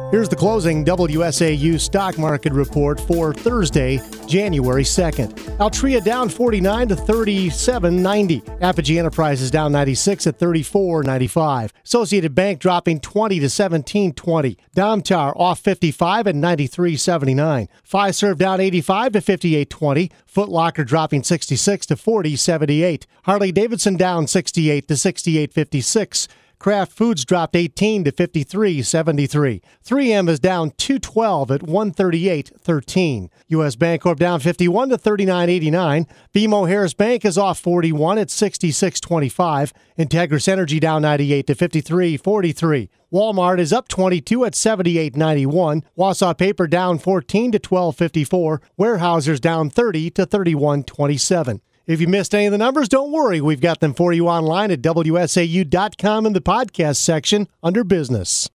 Here's the closing WSAU stock market report for Thursday, January 2nd. Altria down 49 to 37.90. Apogee Enterprises down 96 at 34.95. Associated Bank dropping 20 to 17.20. Domtar off 55 at 93.79. Fiserv down 85 to 58.20. Foot Locker dropping 66 to 40.78. Harley-Davidson down 68 to 68.56. Kraft Foods dropped 18 to 53.73. 3M is down 212 at 138.13. U.S. Bancorp down 51 to 39.89. BMO Harris Bank is off 41 at 66.25. Integris Energy down 98 to 53.43. Walmart is up 22 at 78.91. Wausau Paper down 14 to 12.54. Weyerhaeuser's down 30 to 31.27. If you missed any of the numbers, don't worry. We've got them for you online at WSAU.com in the podcast section under business.